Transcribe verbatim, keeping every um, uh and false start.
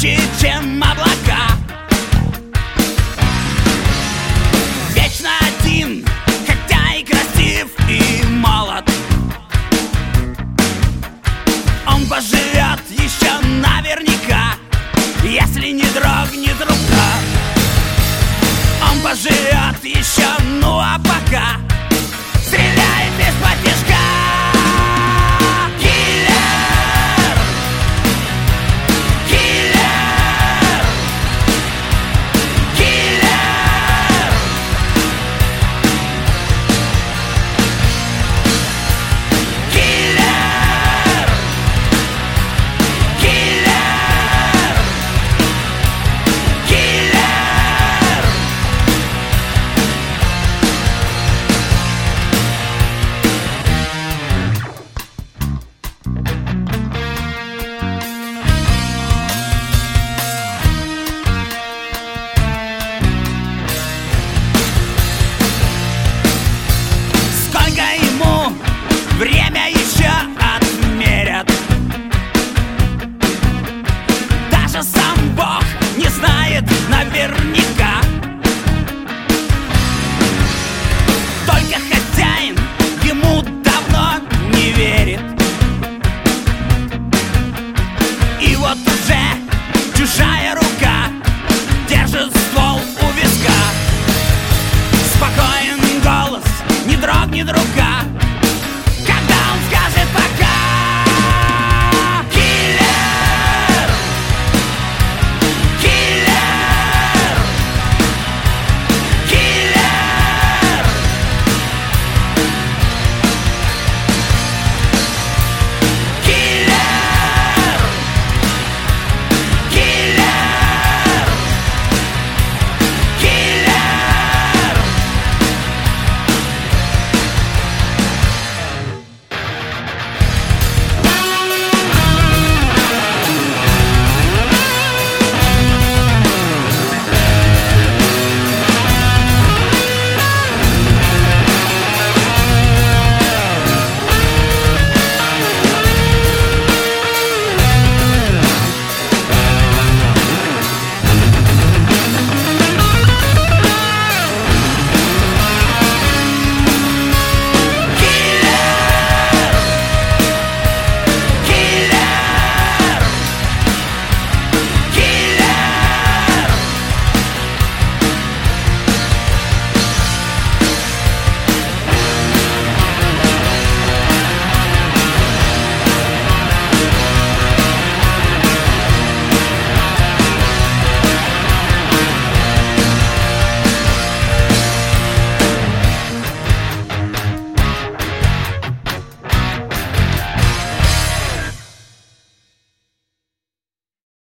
круче, чем облака. Вечно один, хотя и красив, и молод. Он поживет еще наверняка, если не дрогнет рука. Он поживет еще, ну а пока стреляет из-под тишка. Киллер! Киллер! Киллер! Киллер! Киллер! Киллер! Сколько ему время еще отмерят? Даже сам Бог не знает наверняка. Только хозяин ему давно не верит. И вот уже чужая